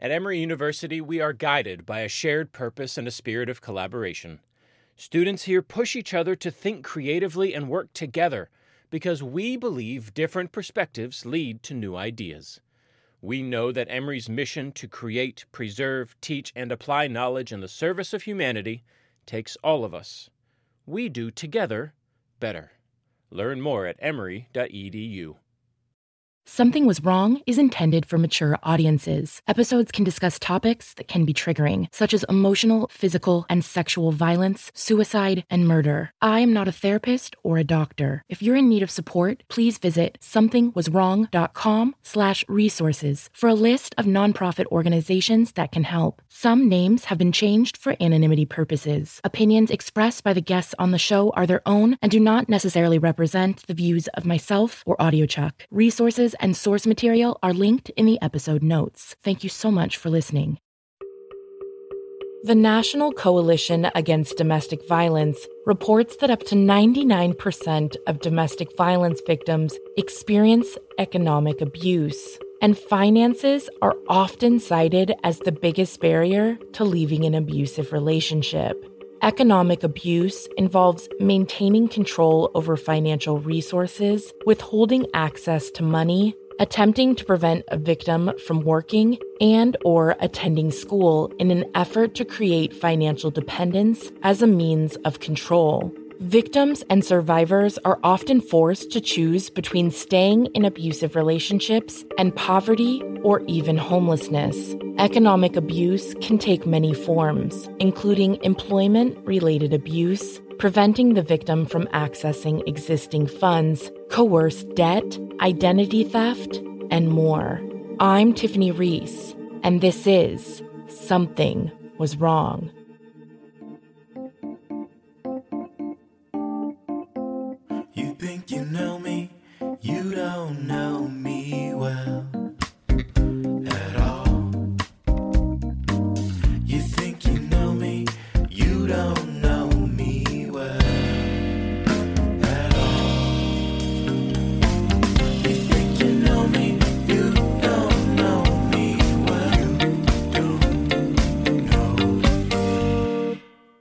At Emory University, we are guided by a shared purpose and a spirit of collaboration. Students here push each other to think creatively and work together because we believe different perspectives lead to new ideas. We know that Emory's mission to create, preserve, teach, and apply knowledge in the service of humanity takes all of us. We do together better. Learn more at emory.edu. Something Was Wrong is intended for mature audiences. Episodes can discuss topics that can be triggering, such as emotional, physical, and sexual violence, suicide, and murder. I am not a therapist or a doctor. If you're in need of support, please visit somethingwaswrong.com/resources for a list of nonprofit organizations that can help. Some names have been changed for anonymity purposes. Opinions expressed by the guests on the show are their own and do not necessarily represent the views of myself or AudioChuck. Resources and source material are linked in the episode notes. Thank you so much for listening. The National Coalition Against Domestic Violence reports that up to 99% of domestic violence victims experience economic abuse, and finances are often cited as the biggest barrier to leaving an abusive relationship. Economic abuse involves maintaining control over financial resources, withholding access to money, attempting to prevent a victim from working and/or attending school in an effort to create financial dependence as a means of control. Victims and survivors are often forced to choose between staying in abusive relationships and poverty or even homelessness. Economic abuse can take many forms, including employment-related abuse, preventing the victim from accessing existing funds, coerced debt, identity theft, and more. I'm Tiffany Reese, and this is Something Was Wrong. You think you know me, you don't know me well at all. You think you know me, you don't know me well at all. You think you know me, you don't know me well. You don't know.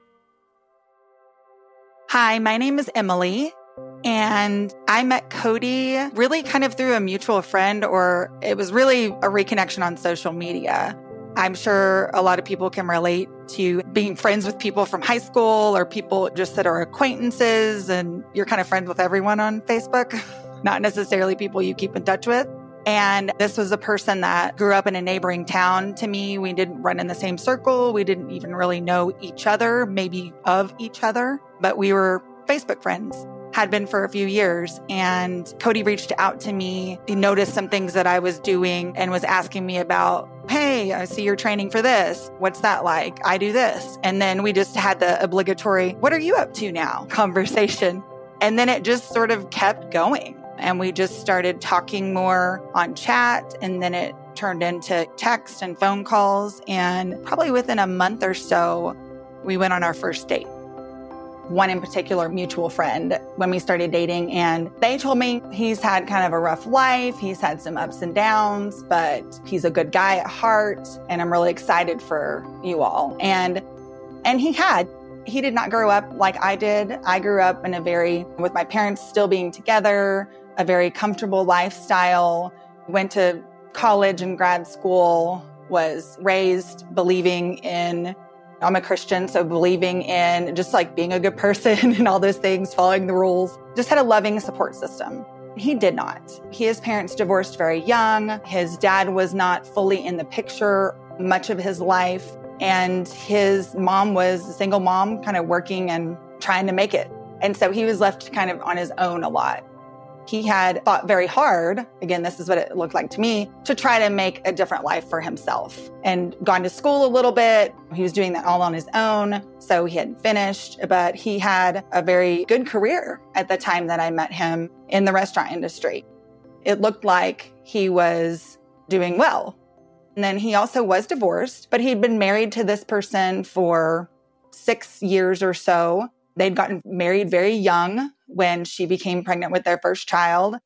Hi, my name is Emily. And I met Cody really kind of through a mutual friend, or it was really a reconnection on social media. I'm sure a lot of people can relate to being friends with people from high school or people just that are acquaintances and you're kind of friends with everyone on Facebook, not necessarily people you keep in touch with. And this was a person that grew up in a neighboring town to me. We didn't run in the same circle. We didn't even really know each other, maybe of each other, but we were Facebook friends. Had been for a few years. And Cody reached out to me. He noticed some things that I was doing and was asking me about, hey, I see you're training for this. What's that like? I do this. And then we just had the obligatory, what are you up to now? Conversation. And then it just sort of kept going. And we just started talking more on chat. And then it turned into text and phone calls. And probably within a month or so, we went on our first date. One in particular, mutual friend, when we started dating, and they told me he's had kind of a rough life. He's had some ups and downs, but he's a good guy at heart. And I'm really excited for you all. And he did not grow up like I did. I grew up with my parents still being together, a very comfortable lifestyle, went to college and grad school, was raised believing in I'm a Christian, so believing in just like being a good person and all those things, following the rules, just had a loving support system. He did not. His parents divorced very young. His dad was not fully in the picture much of his life. And his mom was a single mom, kind of working and trying to make it. And so he was left kind of on his own a lot. He had fought very hard, again, this is what it looked like to me, to try to make a different life for himself and gone to school a little bit. He was doing that all on his own, so he hadn't finished, but he had a very good career at the time that I met him in the restaurant industry. It looked like he was doing well. And then he also was divorced, but he'd been married to this person for 6 years or so. They'd gotten married very young when she became pregnant with their first child.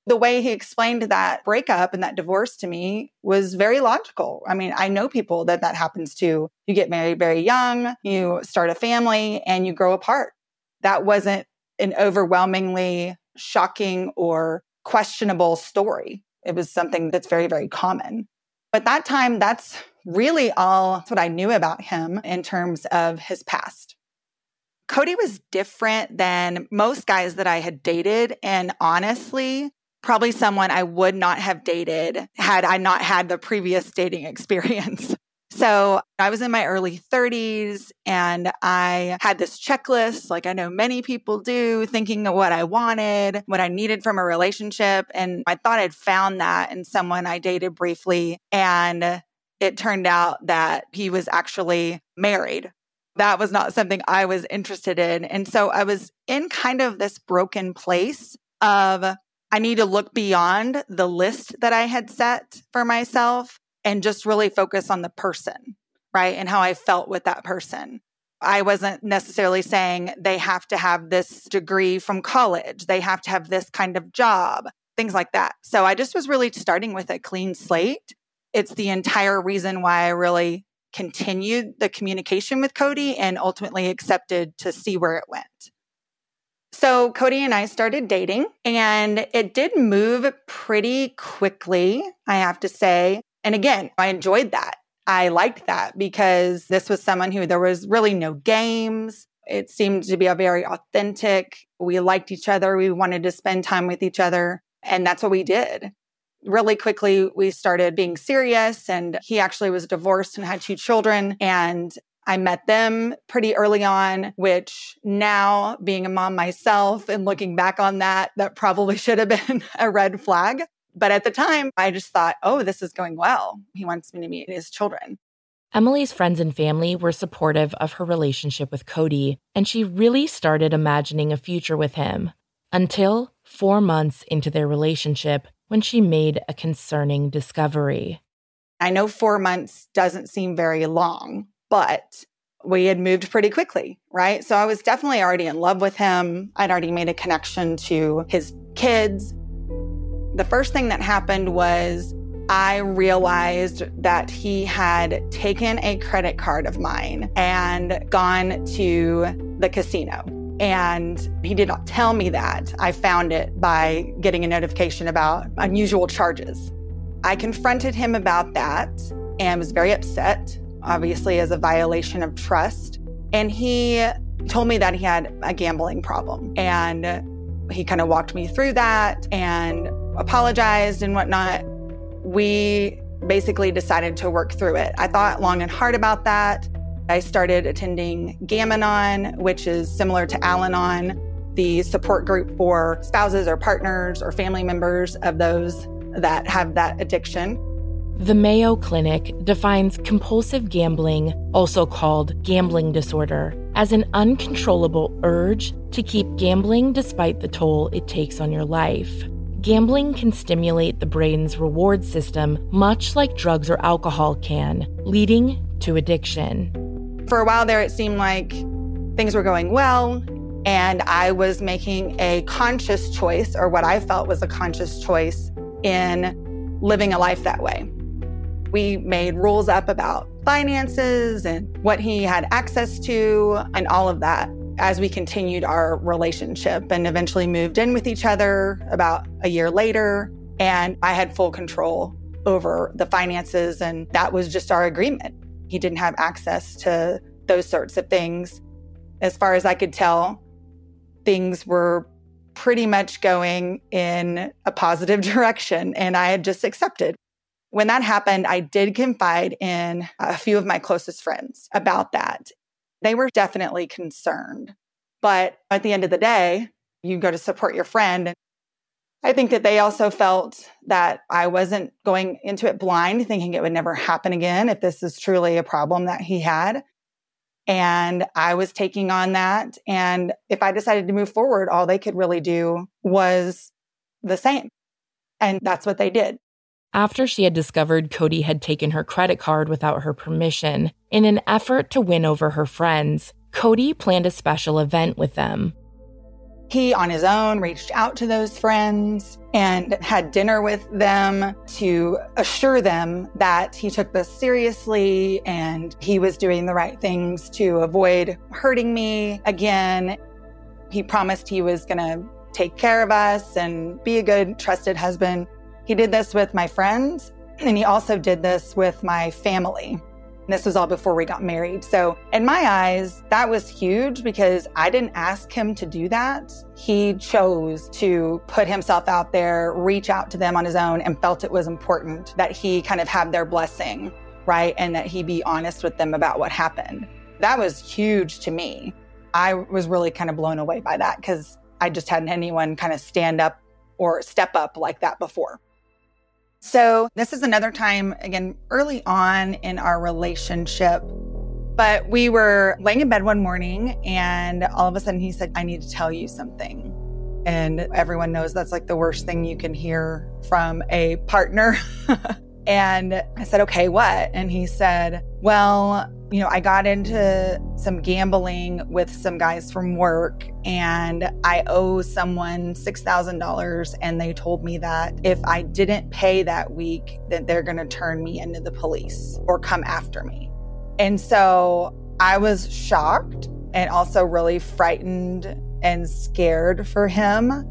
The way he explained that breakup and that divorce to me was very logical. I mean, I know people that happens to. You get married very young, you start a family, and you grow apart. That wasn't an overwhelmingly shocking or questionable story. It was something that's very, very common. But that time, that's really all what I knew about him in terms of his past. Cody was different than most guys that I had dated, and honestly, probably someone I would not have dated had I not had the previous dating experience. So I was in my early 30s and I had this checklist, like I know many people do, thinking of what I wanted, what I needed from a relationship. And I thought I'd found that in someone I dated briefly. And it turned out that he was actually married. That was not something I was interested in. And so I was in kind of this broken place of I need to look beyond the list that I had set for myself and just really focus on the person, right? And how I felt with that person. I wasn't necessarily saying they have to have this degree from college. They have to have this kind of job, things like that. So I just was really starting with a clean slate. It's the entire reason why I really continued the communication with Cody and ultimately accepted to see where it went. So Cody and I started dating, and it did move pretty quickly, I have to say. And again, I enjoyed that. I liked that because this was someone who there was really no games. It seemed to be a very authentic. We liked each other. We wanted to spend time with each other. And that's what we did. Really quickly, we started being serious. And he actually was divorced and had 2 children. And I met them pretty early on, which now being a mom myself and looking back on that, that probably should have been a red flag. But at the time, I just thought, oh, this is going well. He wants me to meet his children. Emily's friends and family were supportive of her relationship with Cody, and she really started imagining a future with him until 4 months into their relationship when she made a concerning discovery. I know 4 months doesn't seem very long, but we had moved pretty quickly, right? So I was definitely already in love with him. I'd already made a connection to his kids. The first thing that happened was I realized that he had taken a credit card of mine and gone to the casino. And he did not tell me that. I found it by getting a notification about unusual charges. I confronted him about that and was very upset, obviously as a violation of trust. And he told me that he had a gambling problem. And he kind of walked me through that and apologized and whatnot. We basically decided to work through it. I thought long and hard about that. I started attending Gam-Anon, which is similar to Al-Anon, the support group for spouses or partners or family members of those that have that addiction. The Mayo Clinic defines compulsive gambling, also called gambling disorder, as an uncontrollable urge to keep gambling despite the toll it takes on your life. Gambling can stimulate the brain's reward system, much like drugs or alcohol can, leading to addiction. For a while there, it seemed like things were going well, and I was making a conscious choice, or what I felt was a conscious choice, in living a life that way. We made rules up about finances and what he had access to and all of that as we continued our relationship and eventually moved in with each other about a year later. And I had full control over the finances, and that was just our agreement. He didn't have access to those sorts of things. As far as I could tell, things were pretty much going in a positive direction, and I had just accepted. When that happened, I did confide in a few of my closest friends about that. They were definitely concerned. But at the end of the day, you go to support your friend. I think that they also felt that I wasn't going into it blind, thinking it would never happen again if this is truly a problem that he had. And I was taking on that. And if I decided to move forward, all they could really do was the same. And that's what they did. After she had discovered Cody had taken her credit card without her permission, in an effort to win over her friends, Cody planned a special event with them. He, on his own, reached out to those friends and had dinner with them to assure them that he took this seriously and he was doing the right things to avoid hurting me again. He promised he was going to take care of us and be a good, trusted husband. He did this with my friends, and he also did this with my family. This was all before we got married. So in my eyes, that was huge because I didn't ask him to do that. He chose to put himself out there, reach out to them on his own, and felt it was important that he kind of have their blessing, right? And that he be honest with them about what happened. That was huge to me. I was really kind of blown away by that because I just hadn't anyone kind of stand up or step up like that before. So this is another time, again, early on in our relationship, but we were laying in bed one morning and all of a sudden he said, I need to tell you something. And everyone knows that's like the worst thing you can hear from a partner. And I said, okay, what? And he said, well, I got into some gambling with some guys from work and I owe someone $6,000. And they told me that if I didn't pay that week, that they're going to turn me into the police or come after me. And so I was shocked and also really frightened and scared for him.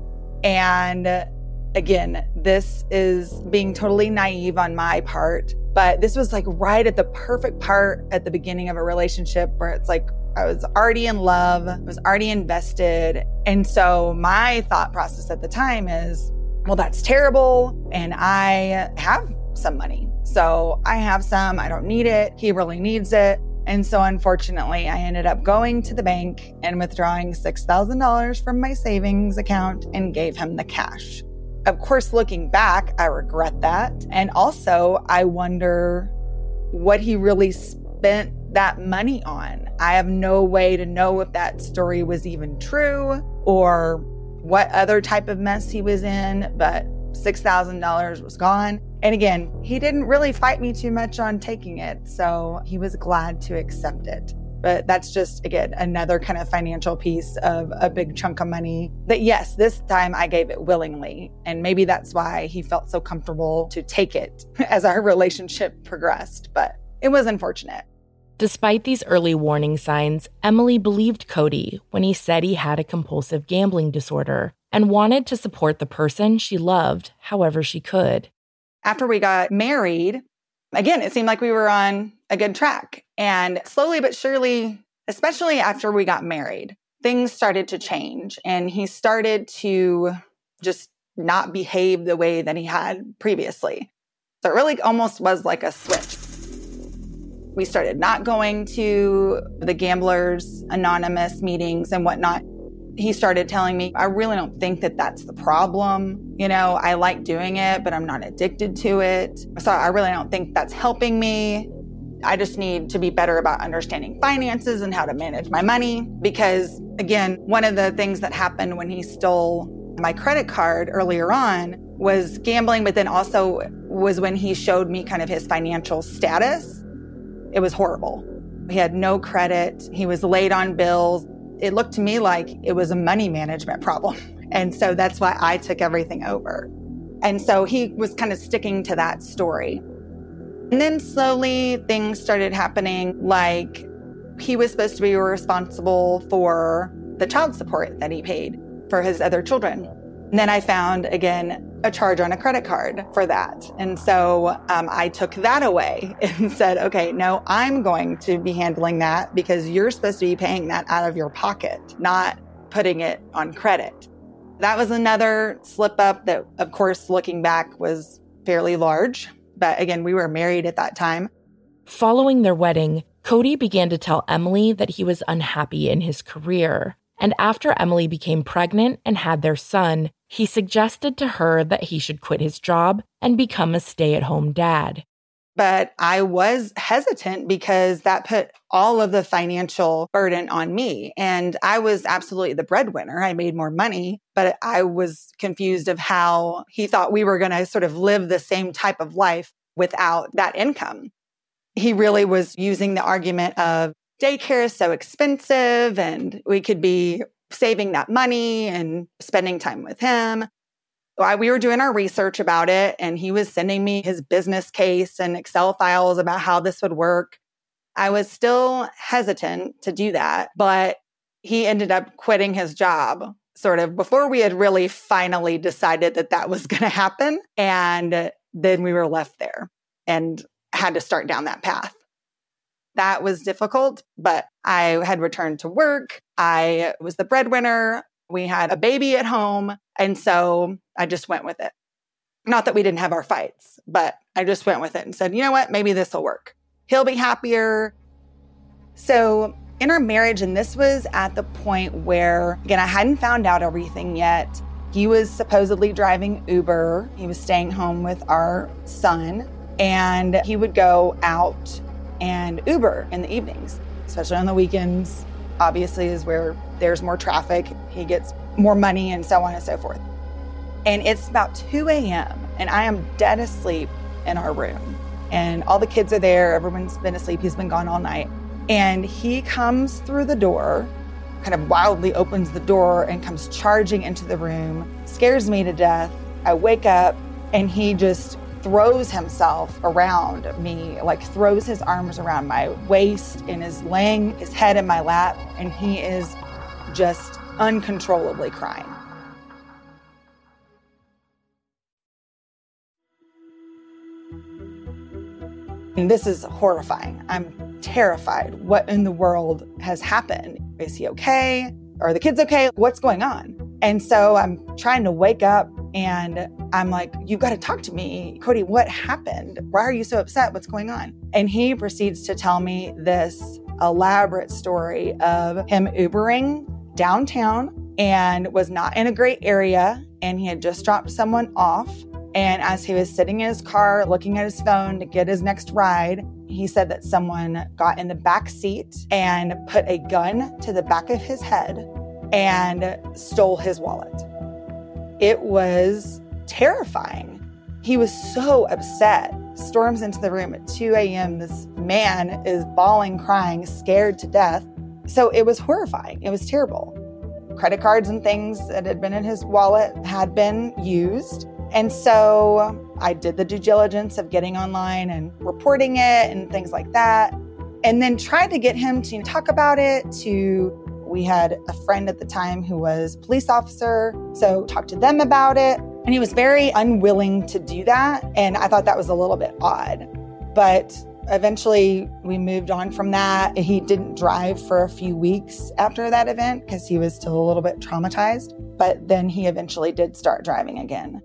And again, this is being totally naive on my part, but this was like right at the perfect part at the beginning of a relationship where it's like I was already in love, I was already invested. And so my thought process at the time is, well, that's terrible. And I have some money. So I have some, I don't need it. He really needs it. And so unfortunately, I ended up going to the bank and withdrawing $6,000 from my savings account and gave him the cash. Of course, looking back, I regret that. And also, I wonder what he really spent that money on. I have no way to know if that story was even true or what other type of mess he was in, but $6,000 was gone. And again, he didn't really fight me too much on taking it, so he was glad to accept it. But that's just, again, another kind of financial piece of a big chunk of money that, yes, this time I gave it willingly. And maybe that's why he felt so comfortable to take it as our relationship progressed. But it was unfortunate. Despite these early warning signs, Emily believed Cody when he said he had a compulsive gambling disorder and wanted to support the person she loved however she could. After we got married, again, it seemed like we were on a good track. And slowly but surely, especially after we got married, things started to change. And he started to just not behave the way that he had previously. So it really almost was like a switch. We started not going to the Gamblers Anonymous meetings and whatnot. He started telling me, I really don't think that that's the problem. I like doing it, but I'm not addicted to it. So I really don't think that's helping me. I just need to be better about understanding finances and how to manage my money. Because again, one of the things that happened when he stole my credit card earlier on was gambling, but then also was when he showed me kind of his financial status. It was horrible. He had no credit. He was late on bills. It looked to me like it was a money management problem. And so that's why I took everything over. And so he was kind of sticking to that story. And then slowly things started happening, like he was supposed to be responsible for the child support that he paid for his other children. And then I found, again, a charge on a credit card for that. And so I took that away and said, okay, no, I'm going to be handling that because you're supposed to be paying that out of your pocket, not putting it on credit. That was another slip up that, of course, looking back was fairly large. But again, we were married at that time. Following their wedding, Cody began to tell Emily that he was unhappy in his career. And after Emily became pregnant and had their son, he suggested to her that he should quit his job and become a stay-at-home dad. But I was hesitant because that put all of the financial burden on me. And I was absolutely the breadwinner. I made more money, but I was confused of how he thought we were going to sort of live the same type of life without that income. He really was using the argument of daycare is so expensive and we could be saving that money and spending time with him. We were doing our research about it, and he was sending me his business case and Excel files about how this would work. I was still hesitant to do that, but he ended up quitting his job sort of before we had really finally decided that that was going to happen. And then we were left there and had to start down that path. That was difficult, but I had returned to work. I was the breadwinner. We had a baby at home. And so I just went with it. Not that we didn't have our fights, but I just went with it and said, you know what, maybe this will work. He'll be happier. So in our marriage, and this was at the point where, again, I hadn't found out everything yet. He was supposedly driving Uber. He was staying home with our son, and he would go out and Uber in the evenings, especially on the weekends. Obviously, is where there's more traffic. He gets more money and so on and so forth. And it's about 2 a.m. and I am dead asleep in our room. And all the kids are there. Everyone's been asleep. He's been gone all night. And he comes through the door, kind of wildly opens the door and comes charging into the room, scares me to death. I wake up and he just throws himself around me, like throws his arms around my waist and is laying his head in my lap. And he is just uncontrollably crying. And this is horrifying. I'm terrified. What in the world has happened? Is he okay? Are the kids okay? What's going on? And so I'm trying to wake up and I'm like, you've got to talk to me. Cody, what happened? Why are you so upset? What's going on? And he proceeds to tell me this elaborate story of him Ubering downtown and was not in a great area. And he had just dropped someone off. And as he was sitting in his car, looking at his phone to get his next ride, he said that someone got in the back seat and put a gun to the back of his head and stole his wallet. It was terrifying. He was so upset, storms into the room at 2 a.m. This man is bawling, crying, scared to death. So it was horrifying. It was terrible. Credit cards and things that had been in his wallet had been used. And so I did the due diligence of getting online and reporting it and things like that. And then tried to get him to talk about it we had a friend at the time who was a police officer. So talked to them about it. And he was very unwilling to do that. And I thought that was a little bit odd. But eventually we moved on from that. He didn't drive for a few weeks after that event because he was still a little bit traumatized. But then he eventually did start driving again.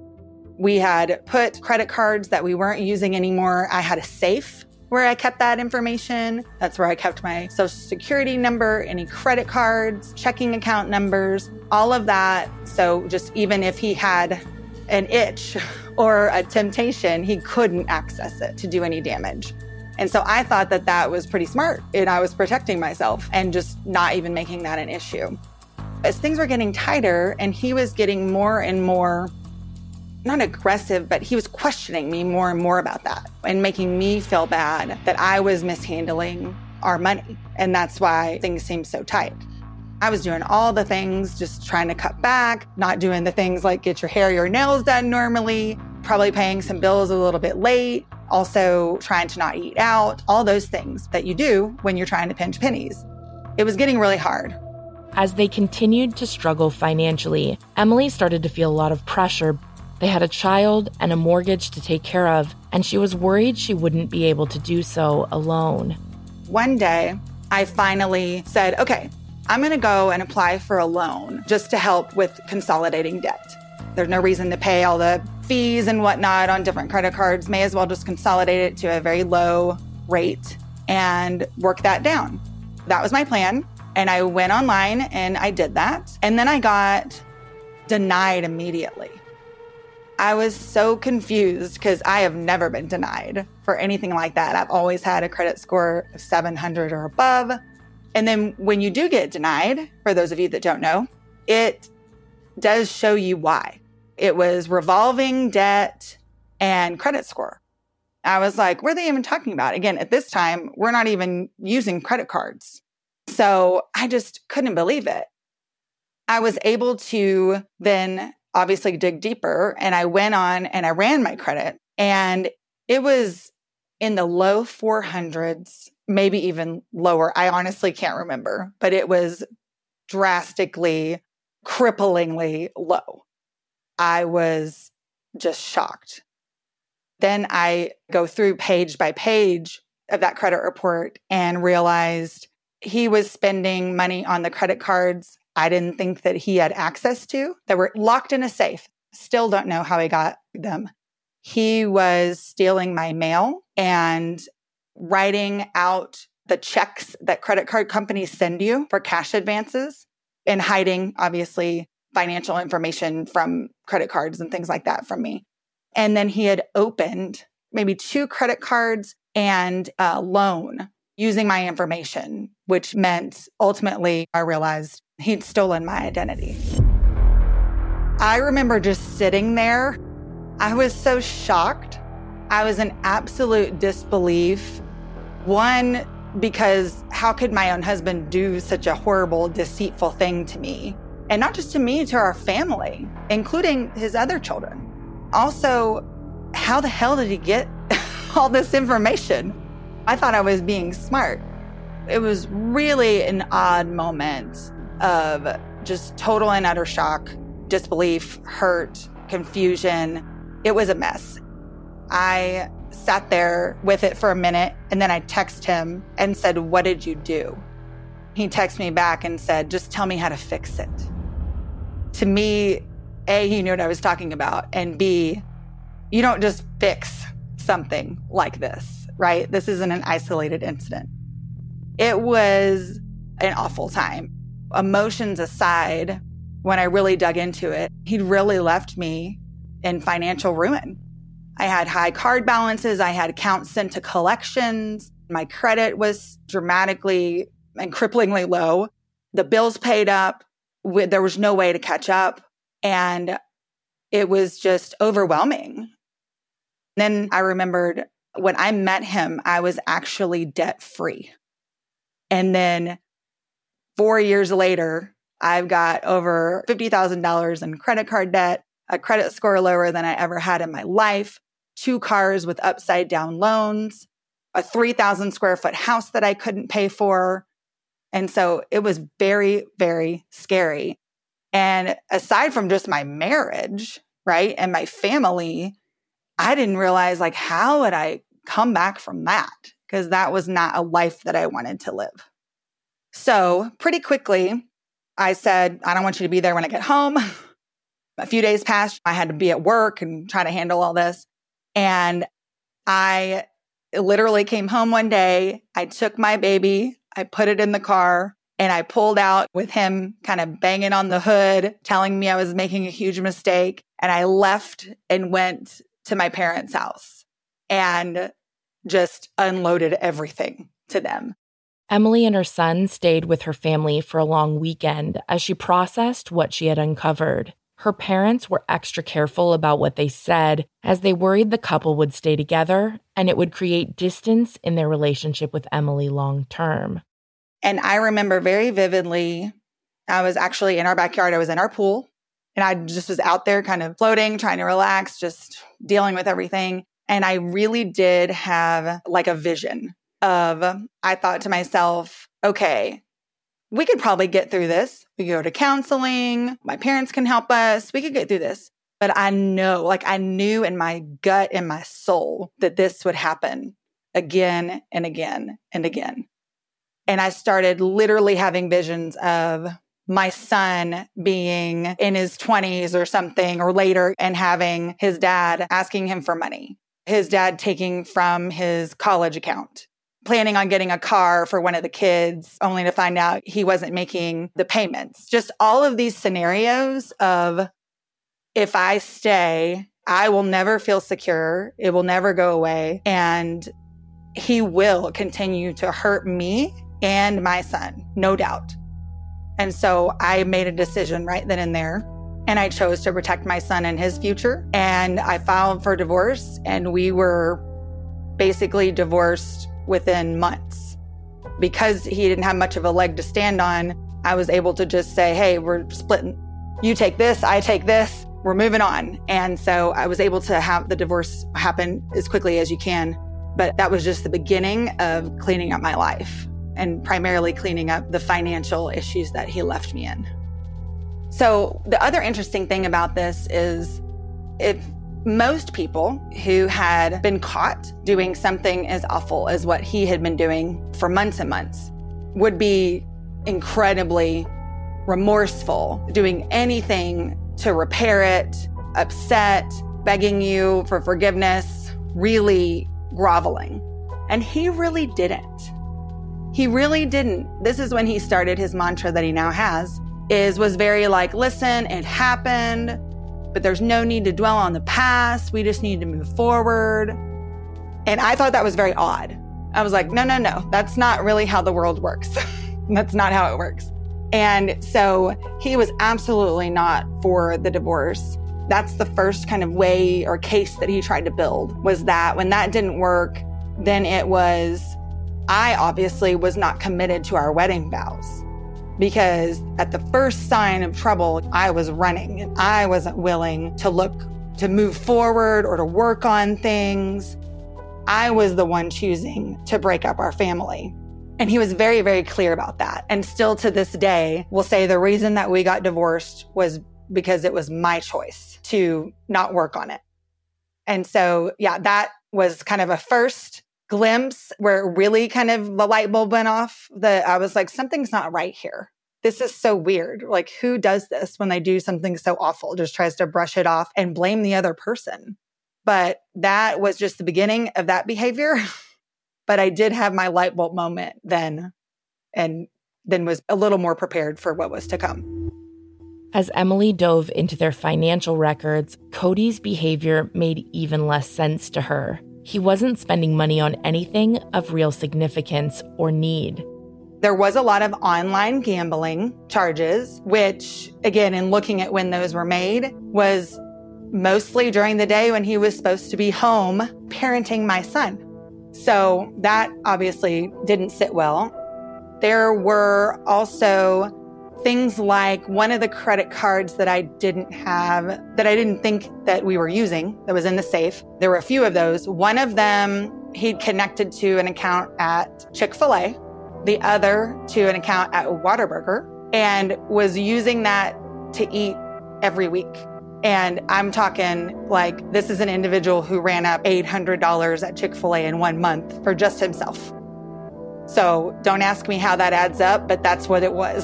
We had put credit cards that we weren't using anymore. I had a safe where I kept that information. That's where I kept my social security number, any credit cards, checking account numbers, all of that. So just even if he had an itch or a temptation, he couldn't access it to do any damage. And so I thought that that was pretty smart. And I was protecting myself and just not even making that an issue. As things were getting tighter and he was getting more and more not aggressive, but he was questioning me more and more about that and making me feel bad that I was mishandling our money. And that's why things seemed so tight. I was doing all the things, just trying to cut back, not doing the things like get your hair, your nails done normally, probably paying some bills a little bit late, also trying to not eat out, all those things that you do when you're trying to pinch pennies. It was getting really hard. As they continued to struggle financially, Emily started to feel a lot of pressure. They had a child and a mortgage to take care of, and she was worried she wouldn't be able to do so alone. One day, I finally said, okay, I'm going to go and apply for a loan just to help with consolidating debt. There's no reason to pay all the fees and whatnot on different credit cards. May as well just consolidate it to a very low rate and work that down. That was my plan. And I went online and I did that. And then I got denied immediately. I was so confused because I have never been denied for anything like that. I've always had a credit score of 700 or above. And then when you do get denied, for those of you that don't know, it does show you why. It was revolving debt and credit score. I was like, what are they even talking about? Again, at this time, we're not even using credit cards. So I just couldn't believe it. I was able to then obviously dig deeper, and I went on and I ran my credit, and it was in the low 400s, maybe even lower. I honestly can't remember, but it was drastically, cripplingly low. I was just shocked. Then I go through page by page of that credit report and realized he was spending money on the credit cards I didn't think that he had access to, that were locked in a safe. Still don't know how he got them. He was stealing my mail and writing out the checks that credit card companies send you for cash advances and hiding, obviously, financial information from credit cards and things like that from me. And then he had opened maybe 2 credit cards and a loan using my information, which meant ultimately I realized he'd stolen my identity. I remember just sitting there. I was so shocked. I was in absolute disbelief. One, because how could my own husband do such a horrible, deceitful thing to me? And not just to me, to our family, including his other children. Also, how the hell did he get all this information? I thought I was being smart. It was really an odd moment of just total and utter shock, disbelief, hurt, confusion. It was a mess. I sat there with it for a minute, and then I texted him and said, "What did you do?" He texted me back and said, "Just tell me how to fix it." To me, A, he knew what I was talking about, and B, you don't just fix something like this, right? This isn't an isolated incident. It was an awful time. Emotions aside, when I really dug into it, he'd really left me in financial ruin. I had high card balances. I had accounts sent to collections. My credit was dramatically and cripplingly low. The bills paid up. There was no way to catch up. And it was just overwhelming. Then I remembered when I met him, I was actually debt-free. And then 4 years later, I've got over $50,000 in credit card debt, a credit score lower than I ever had in my life, 2 cars with upside down loans, a 3,000 square foot house that I couldn't pay for. And so it was very, very scary. And aside from just my marriage, right, and my family, I didn't realize, like, how would I come back from that? Because that was not a life that I wanted to live. So pretty quickly, I said, I don't want you to be there when I get home. A few days passed. I had to be at work and try to handle all this. And I literally came home one day. I took my baby, I put it in the car, and I pulled out with him kind of banging on the hood, telling me I was making a huge mistake. And I left and went to my parents' house and just unloaded everything to them. Emily and her son stayed with her family for a long weekend as she processed what she had uncovered. Her parents were extra careful about what they said as they worried the couple would stay together and it would create distance in their relationship with Emily long term. And I remember very vividly, I was actually in our backyard. I was in our pool, and I just was out there kind of floating, trying to relax, just dealing with everything. And I really did have like a vision of, I thought to myself, okay, we could probably get through this. We could go to counseling. My parents can help us. We could get through this. But I know, like I knew in my gut and my soul that this would happen again and again and again. And I started literally having visions of my son being in his 20s or something or later and having his dad asking him for money, his dad taking from his college account, planning on getting a car for one of the kids, only to find out he wasn't making the payments. Just all of these scenarios of, if I stay, I will never feel secure. It will never go away. And he will continue to hurt me and my son, no doubt. And so I made a decision right then and there. And I chose to protect my son and his future. And I filed for divorce. And we were basically divorced within months. Because he didn't have much of a leg to stand on, I was able to just say, hey, we're splitting. You take this, I take this, we're moving on. And so I was able to have the divorce happen as quickly as you can. But that was just the beginning of cleaning up my life and primarily cleaning up the financial issues that he left me in. So the other interesting thing about this is if most people who had been caught doing something as awful as what he had been doing for months and months would be incredibly remorseful, doing anything to repair it, upset, begging you for forgiveness, really groveling. And he really didn't. He really didn't. This is when he started his mantra that he now has, was very like, listen, it happened, but there's no need to dwell on the past. We just need to move forward. And I thought that was very odd. I was like, no, that's not really how the world works. That's not how it works. And so he was absolutely not for the divorce. That's the first kind of way or case that he tried to build, was that when that didn't work, then it was, I obviously was not committed to our wedding vows. Because at the first sign of trouble, I was running and I wasn't willing to move forward or to work on things. I was the one choosing to break up our family. And he was very, very clear about that. And still to this day, will say the reason that we got divorced was because it was my choice to not work on it. And so, yeah, that was kind of a first glimpse where really kind of the light bulb went off, that I was like, something's not right here. This is so weird. Like, who does this when they do something so awful? Just tries to brush it off and blame the other person. But that was just the beginning of that behavior. But I did have my light bulb moment then, and then was a little more prepared for what was to come. As Emily dove into their financial records, Cody's behavior made even less sense to her. He wasn't spending money on anything of real significance or need. There was a lot of online gambling charges, which, again, in looking at when those were made, was mostly during the day when he was supposed to be home parenting my son. So that obviously didn't sit well. There were also things like one of the credit cards that I didn't have, that I didn't think that we were using, that was in the safe. There were a few of those. One of them he'd connected to an account at Chick-fil-A, the other to an account at Whataburger, and was using that to eat every week. And I'm talking like, this is an individual who ran up $800 at Chick-fil-A in 1 month for just himself. So don't ask me how that adds up, but that's what it was.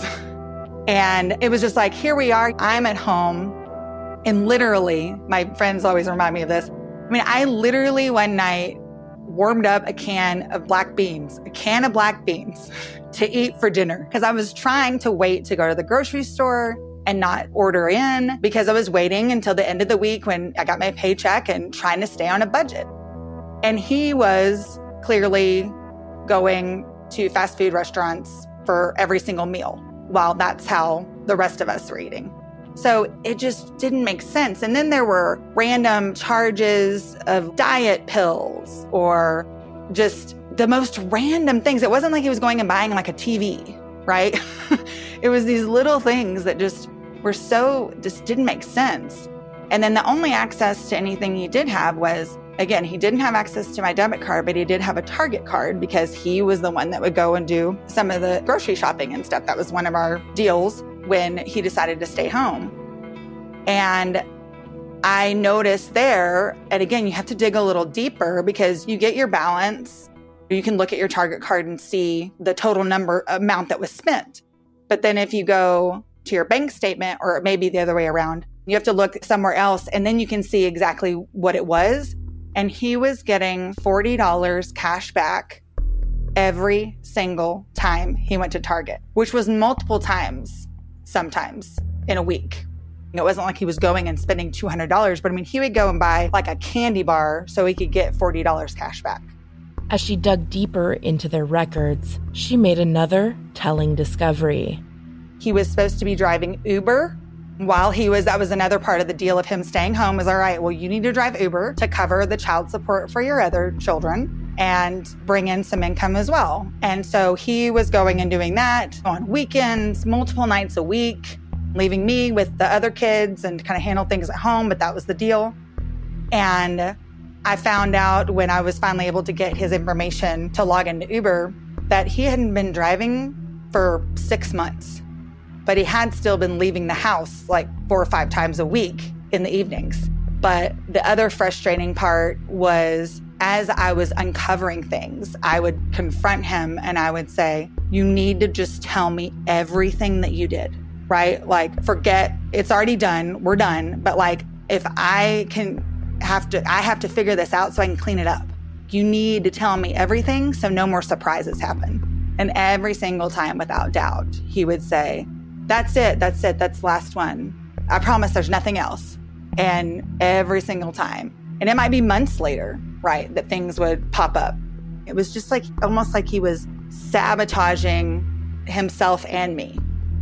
And it was just like, here we are, I'm at home. And literally, my friends always remind me of this. I mean, I literally one night warmed up a can of black beans to eat for dinner, because I was trying to wait to go to the grocery store and not order in, because I was waiting until the end of the week when I got my paycheck and trying to stay on a budget. And he was clearly going to fast food restaurants for every single meal, while that's how the rest of us were eating. So it just didn't make sense. And then there were random charges of diet pills or just the most random things. It wasn't like he was going and buying like a TV, right? It was these little things that just didn't make sense. And then the only access to anything he did have was, again, he didn't have access to my debit card, but he did have a Target card because he was the one that would go and do some of the grocery shopping and stuff. That was one of our deals when he decided to stay home. And I noticed there, and again, you have to dig a little deeper because you get your balance. You can look at your Target card and see the total amount that was spent. But then if you go to your bank statement, or maybe the other way around, you have to look somewhere else, and then you can see exactly what it was. And he was getting $40 cash back every single time he went to Target, which was multiple times, sometimes in a week. It wasn't like he was going and spending $200, but I mean, he would go and buy like a candy bar so he could get $40 cash back. As she dug deeper into their records, she made another telling discovery. He was supposed to be driving Uber while that was another part of the deal of him staying home, was all right, well, you need to drive Uber to cover the child support for your other children and bring in some income as well. And so he was going and doing that on weekends, multiple nights a week, leaving me with the other kids and kind of handle things at home, but that was the deal. And I found out when I was finally able to get his information to log into Uber that he hadn't been driving for 6 months. But he had still been leaving the house like 4 or 5 times a week in the evenings. But the other frustrating part was as I was uncovering things, I would confront him and I would say, you need to just tell me everything that you did, right? Like, forget, it's already done, we're done. But like, if I have to figure this out so I can clean it up. You need to tell me everything so no more surprises happen. And every single time, without doubt, he would say, that's it, that's the last one. I promise there's nothing else. And every single time. And it might be months later, right, that things would pop up. It was just like, almost like he was sabotaging himself and me,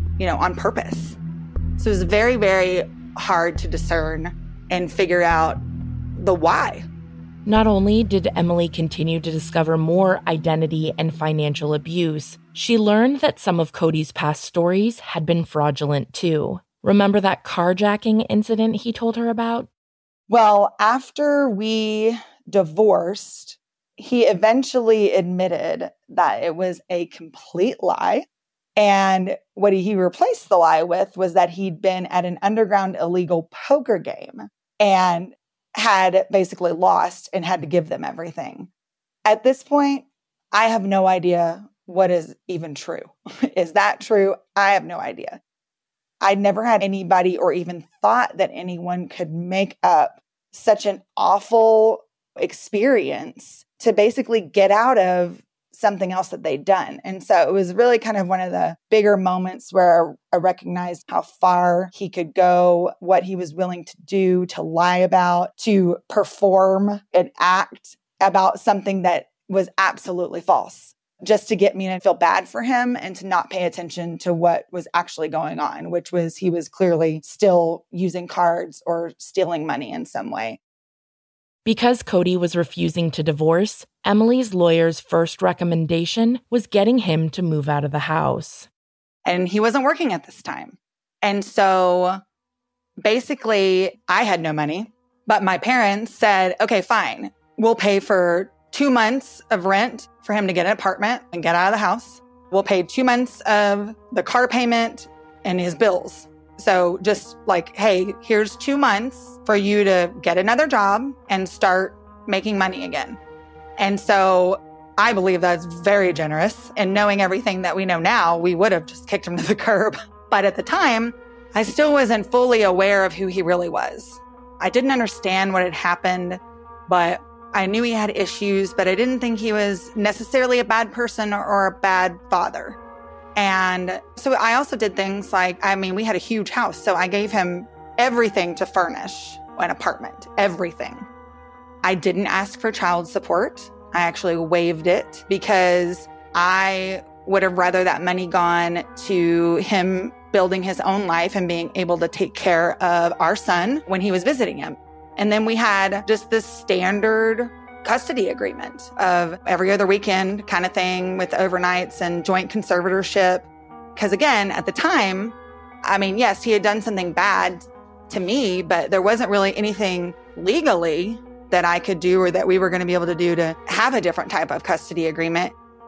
on purpose. So it was very, very hard to discern and figure out the why. Not only did Emily continue to discover more identity and financial abuse, she learned that some of Cody's past stories had been fraudulent too. Remember that carjacking incident he told her about? Well, after we divorced, he eventually admitted that it was a complete lie. And what he replaced the lie with was that he'd been at an underground illegal poker game and had basically lost and had to give them everything. At this point, I have no idea what is even true. Is that true? I have no idea. I never had anybody or even thought that anyone could make up such an awful experience to basically get out of something else that they'd done. And so it was really kind of one of the bigger moments where I recognized how far he could go, what he was willing to do, to lie about, to perform and act about something that was absolutely false, just to get me to feel bad for him and to not pay attention to what was actually going on, which was he was clearly still using cards or stealing money in some way. Because Cody was refusing to divorce, Emily's lawyer's first recommendation was getting him to move out of the house. And he wasn't working at this time. And so basically, I had no money, but my parents said, okay, fine. We'll pay for 2 months of rent for him to get an apartment and get out of the house. We'll pay 2 months of the car payment and his bills. So just like, hey, here's 2 months for you to get another job and start making money again. And so I believe that's very generous. And knowing everything that we know now, we would have just kicked him to the curb. But at the time, I still wasn't fully aware of who he really was. I didn't understand what had happened, but I knew he had issues, but I didn't think he was necessarily a bad person or a bad father. And so I also did things like, we had a huge house, so I gave him everything to furnish an apartment, everything. I didn't ask for child support. I actually waived it because I would have rather that money gone to him building his own life and being able to take care of our son when he was visiting him. And then we had just this standard custody agreement of every other weekend kind of thing with overnights and joint conservatorship. Because again, at the time, yes, he had done something bad to me, but there wasn't really anything legally that I could do or that we were going to be able to do to have a different type of custody agreement.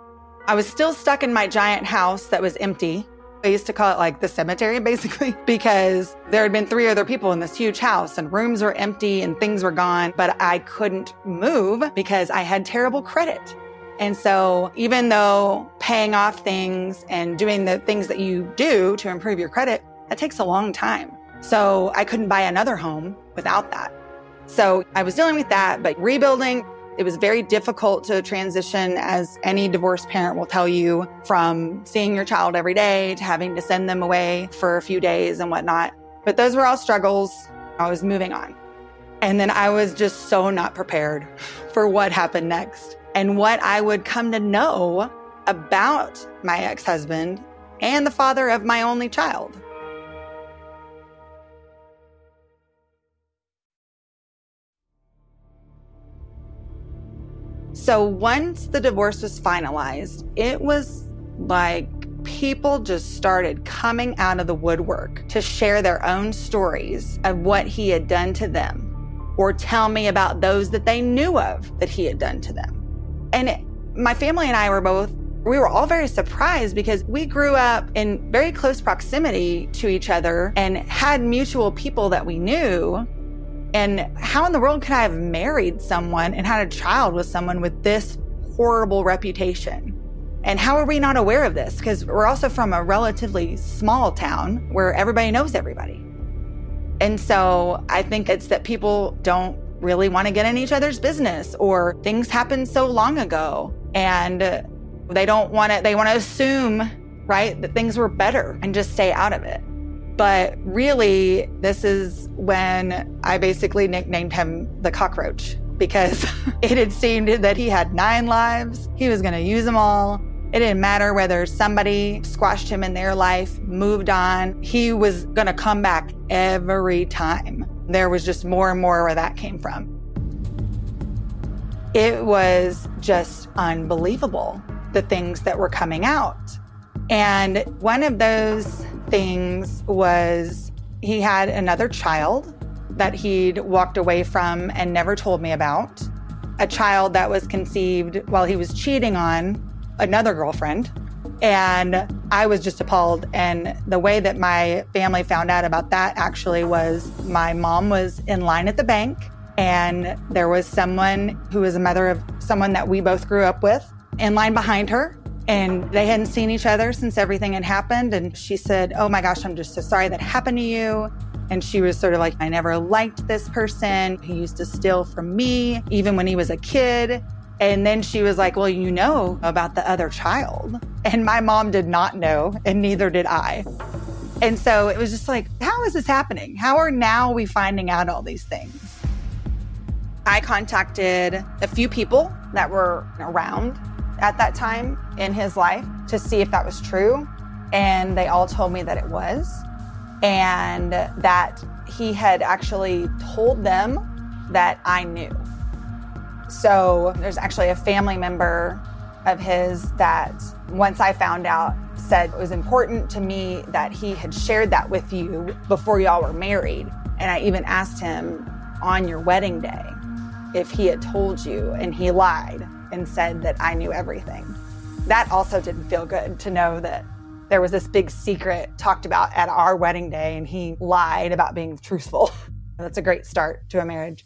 I was still stuck in my giant house that was empty. I used to call it like the cemetery, basically, because there had been 3 other people in this huge house and rooms were empty and things were gone, but I couldn't move because I had terrible credit. And so even though paying off things and doing the things that you do to improve your credit, that takes a long time. So I couldn't buy another home without that. So I was dealing with that, but rebuilding, it was very difficult to transition, as any divorced parent will tell you, from seeing your child every day to having to send them away for a few days and whatnot. But those were all struggles. I was moving on. And then I was just so not prepared for what happened next and what I would come to know about my ex-husband and the father of my only child. So once the divorce was finalized, it was like people just started coming out of the woodwork to share their own stories of what he had done to them, or tell me about those that they knew of that he had done to them. And my family and I we were all very surprised because we grew up in very close proximity to each other and had mutual people that we knew. And how in the world could I have married someone and had a child with someone with this horrible reputation? And how are we not aware of this? Because we're also from a relatively small town where everybody knows everybody. And so I think it's that people don't really want to get in each other's business, or things happened so long ago and they want to assume, right, that things were better and just stay out of it. But really, this is when I basically nicknamed him the cockroach, because it had seemed that he had 9 lives. He was going to use them all. It didn't matter whether somebody squashed him in their life, moved on. He was going to come back every time. There was just more and more where that came from. It was just unbelievable, the things that were coming out. And one of those things was he had another child that he'd walked away from and never told me about. A child that was conceived while he was cheating on another girlfriend. And I was just appalled. And the way that my family found out about that actually was my mom was in line at the bank, and there was someone who was a mother of someone that we both grew up with in line behind her. And they hadn't seen each other since everything had happened. And she said, "Oh my gosh, I'm just so sorry that happened to you." And she was sort of like, "I never liked this person. He used to steal from me, even when he was a kid." And then she was like, "Well, you know about the other child." And my mom did not know, and neither did I. And so it was just like, how is this happening? How are now we finding out all these things? I contacted a few people that were around at that time in his life to see if that was true. And they all told me that it was, and that he had actually told them that I knew. So there's actually a family member of his that once I found out said it was important to me that he had shared that with you before y'all were married. And I even asked him on your wedding day if he had told you, and he lied and said that I knew everything. That also didn't feel good, to know that there was this big secret talked about at our wedding day and he lied about being truthful. That's a great start to a marriage.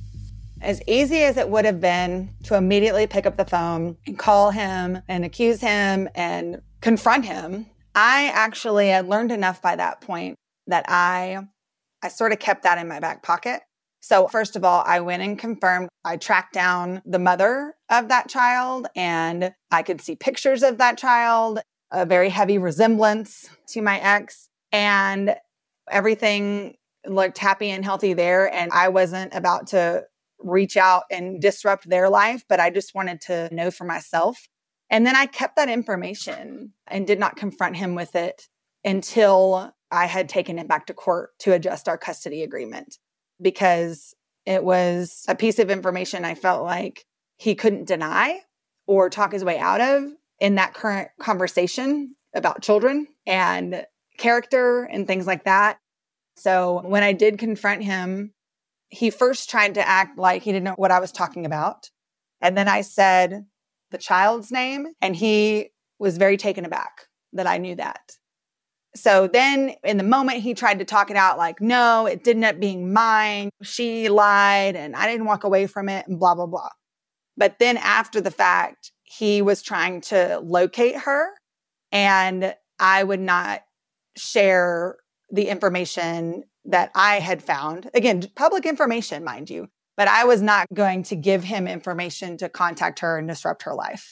As easy as it would have been to immediately pick up the phone and call him and accuse him and confront him, I actually had learned enough by that point that I sort of kept that in my back pocket. So first of all, I went and confirmed. I tracked down the mother of that child, and I could see pictures of that child, a very heavy resemblance to my ex, and everything looked happy and healthy there. And I wasn't about to reach out and disrupt their life, but I just wanted to know for myself. And then I kept that information and did not confront him with it until I had taken him back to court to adjust our custody agreement, because it was a piece of information I felt like he couldn't deny or talk his way out of in that current conversation about children and character and things like that. So when I did confront him, he first tried to act like he didn't know what I was talking about. And then I said the child's name, and he was very taken aback that I knew that. So then in the moment, he tried to talk it out like, "No, it didn't end up being mine. She lied and I didn't walk away from it," and blah, blah, blah. But then after the fact, he was trying to locate her, and I would not share the information that I had found. Again, public information, mind you, but I was not going to give him information to contact her and disrupt her life.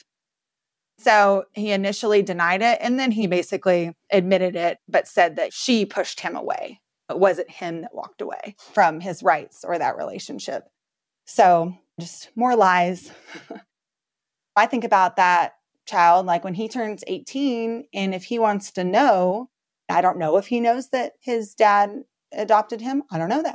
So he initially denied it, and then he basically admitted it, but said that she pushed him away. It wasn't him that walked away from his rights or that relationship. So just more lies. I think about that child, like when he turns 18, and if he wants to know, I don't know if he knows that his dad adopted him. I don't know that.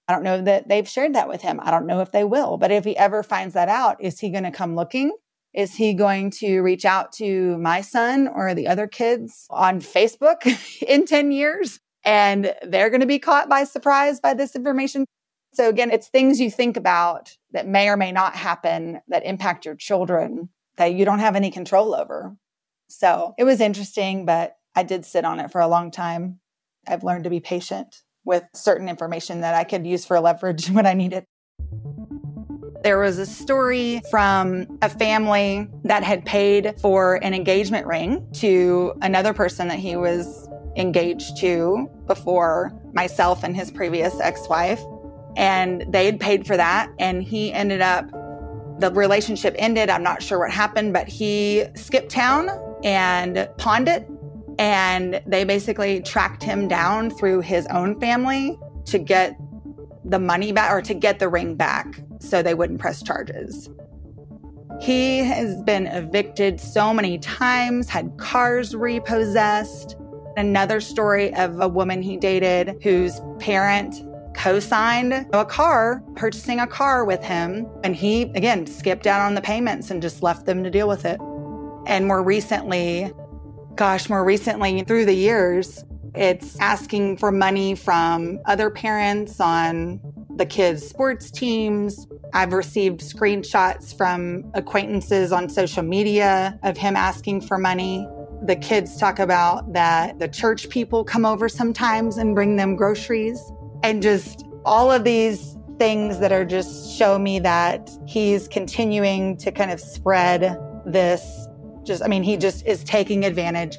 I don't know that they've shared that with him. I don't know if they will. But if he ever finds that out, is he going to come looking? Is he going to reach out to my son or the other kids on Facebook in 10 years? And they're going to be caught by surprise by this information. So again, it's things you think about that may or may not happen that impact your children that you don't have any control over. So it was interesting, but I did sit on it for a long time. I've learned to be patient with certain information that I could use for leverage when I need it. There was a story from a family that had paid for an engagement ring to another person that he was engaged to before myself and his previous ex-wife. And they had paid for that. And he ended up, the relationship ended. I'm not sure what happened, but he skipped town and pawned it. And they basically tracked him down through his own family to get the money back or to get the ring back so they wouldn't press charges. He has been evicted so many times, had cars repossessed. Another story of a woman he dated whose parent co-signed a car, purchasing a car with him. And he, again, skipped out on the payments and just left them to deal with it. And more recently through the years, it's asking for money from other parents on the kids' sports teams. I've received screenshots from acquaintances on social media of him asking for money. The kids talk about that the church people come over sometimes and bring them groceries. And just all of these things that are just show me that he's continuing to kind of spread this. He just is taking advantage.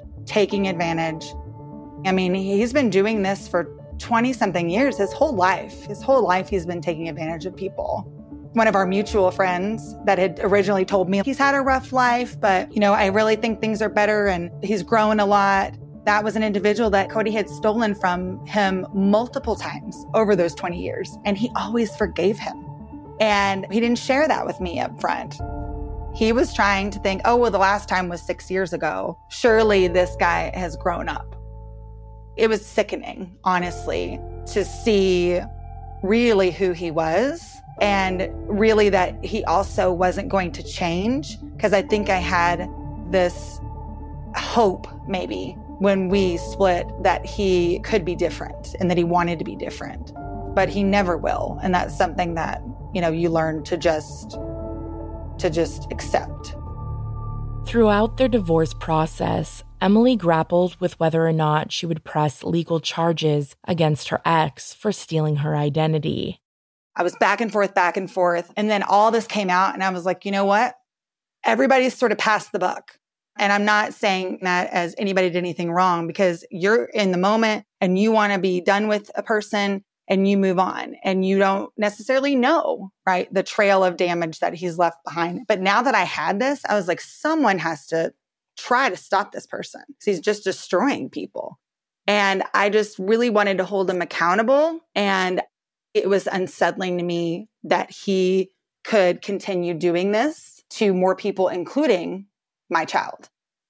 I mean, he's been doing this for 20 something years, his whole life. He's been taking advantage of people. One of our mutual friends that had originally told me he's had a rough life, but, I really think things are better and he's grown a lot. That was an individual that Cody had stolen from him multiple times over those 20 years. And he always forgave him. And he didn't share that with me up front. He was trying to think, the last time was 6 years ago. Surely this guy has grown up. It was sickening, honestly, to see really who he was and really that he also wasn't going to change. Because I think I had this hope maybe when we split that he could be different and that he wanted to be different, but he never will. And that's something that, you learn to just accept. Throughout their divorce process, Emily grappled with whether or not she would press legal charges against her ex for stealing her identity. I was back and forth. And then all this came out and I was like, you know what? Everybody's sort of passed the buck. And I'm not saying that as anybody did anything wrong, because you're in the moment and you want to be done with a person and you move on and you don't necessarily know, right, the trail of damage that he's left behind. But now that I had this, I was like, someone has to try to stop this person. He's just destroying people. And I just really wanted to hold him accountable. And it was unsettling to me that he could continue doing this to more people, including my child.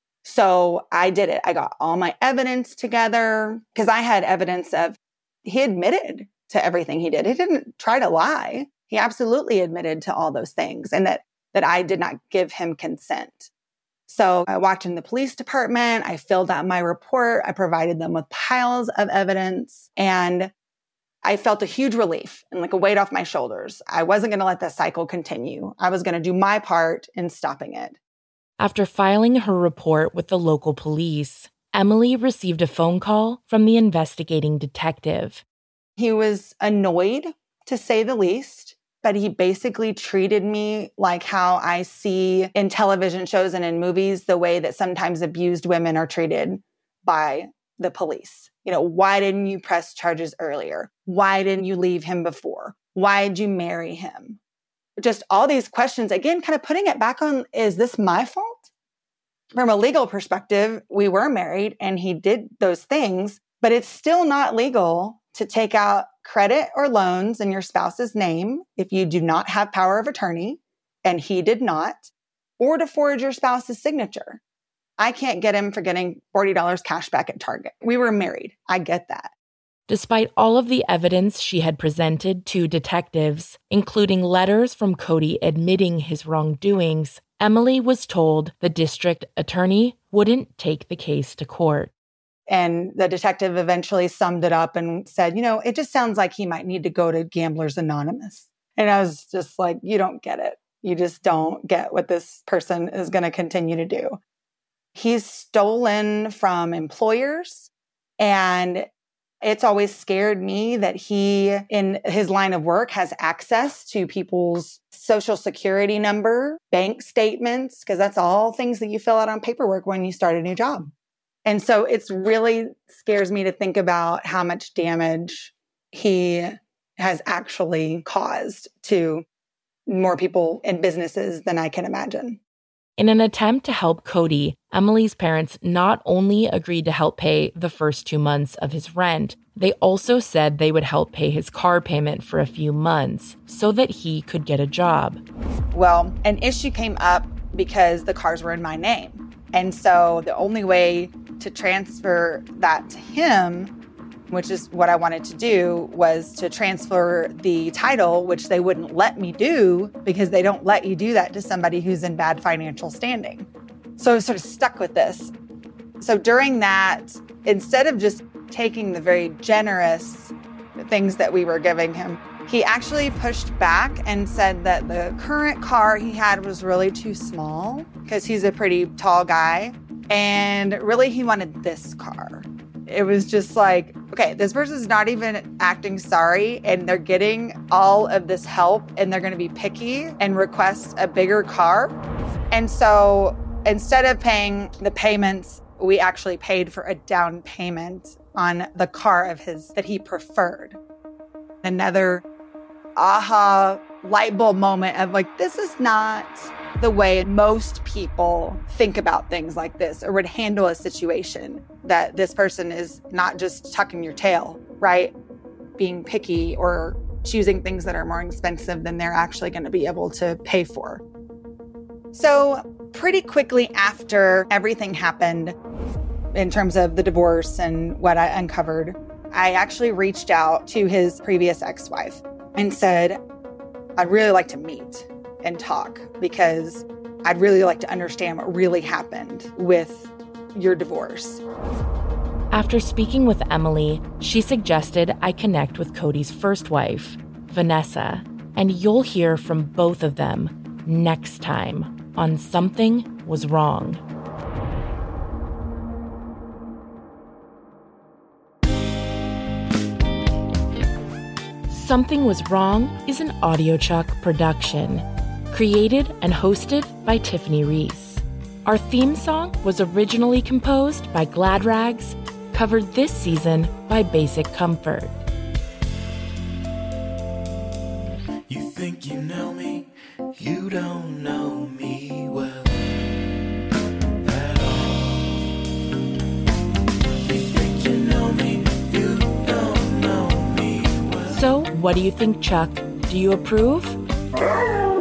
So I did it. I got all my evidence together because I had evidence of he admitted to everything he did. He didn't try to lie. He absolutely admitted to all those things and that I did not give him consent. So I walked in the police department. I filled out my report. I provided them with piles of evidence and I felt a huge relief and like a weight off my shoulders. I wasn't going to let that cycle continue. I was going to do my part in stopping it. After filing her report with the local police, Emily received a phone call from the investigating detective. He was annoyed, to say the least, but he basically treated me like how I see in television shows and in movies, the way that sometimes abused women are treated by the police. Why didn't you press charges earlier? Why didn't you leave him before? Why did you marry him? Just all these questions, again, kind of putting it back on, is this my fault? From a legal perspective, we were married and he did those things, but it's still not legal to take out credit or loans in your spouse's name if you do not have power of attorney, and he did not, or to forge your spouse's signature. I can't get him for getting $40 cash back at Target. We were married. I get that. Despite all of the evidence she had presented to detectives, including letters from Cody admitting his wrongdoings, Emily was told the district attorney wouldn't take the case to court. And the detective eventually summed it up and said, it just sounds like he might need to go to Gamblers Anonymous. And I was just like, you don't get it. You just don't get what this person is going to continue to do. He's stolen from employers, and it's always scared me that he, in his line of work, has access to people's social security number, bank statements, because that's all things that you fill out on paperwork when you start a new job. And so it's really scares me to think about how much damage he has actually caused to more people and businesses than I can imagine. In an attempt to help Cody, Emily's parents not only agreed to help pay the first 2 months of his rent, they also said they would help pay his car payment for a few months so that he could get a job. Well, an issue came up because the cars were in my name. And so the only way to transfer that to him, which is what I wanted to do, was to transfer the title, which they wouldn't let me do because they don't let you do that to somebody who's in bad financial standing. So I was sort of stuck with this. So during that, instead of just taking the very generous things that we were giving him, he actually pushed back and said that the current car he had was really too small because he's a pretty tall guy. And really, he wanted this car. It was just like, okay, this person's not even acting sorry, and they're getting all of this help, and they're going to be picky and request a bigger car. And so instead of paying the payments, we actually paid for a down payment on the car of his that he preferred. Another aha light bulb moment of like, this is not the way most people think about things like this or would handle a situation, that this person is not just tucking your tail, right? Being picky or choosing things that are more expensive than they're actually going to be able to pay for. So pretty quickly after everything happened in terms of the divorce and what I uncovered, I actually reached out to his previous ex-wife and said, I'd really like to meet and talk because I'd really like to understand what really happened with your divorce. After speaking with Emily, she suggested I connect with Cody's first wife, Vanessa, and you'll hear from both of them next time on Something Was Wrong. Something Was Wrong is an AudioChuck production, created and hosted by Tiffany Reese. Our theme song was originally composed by Glad Rags, covered this season by Basic Comfort. You think you know me, you don't know me well at all. You think you know me, you don't know me well. So, what do you think, Chuck? Do you approve?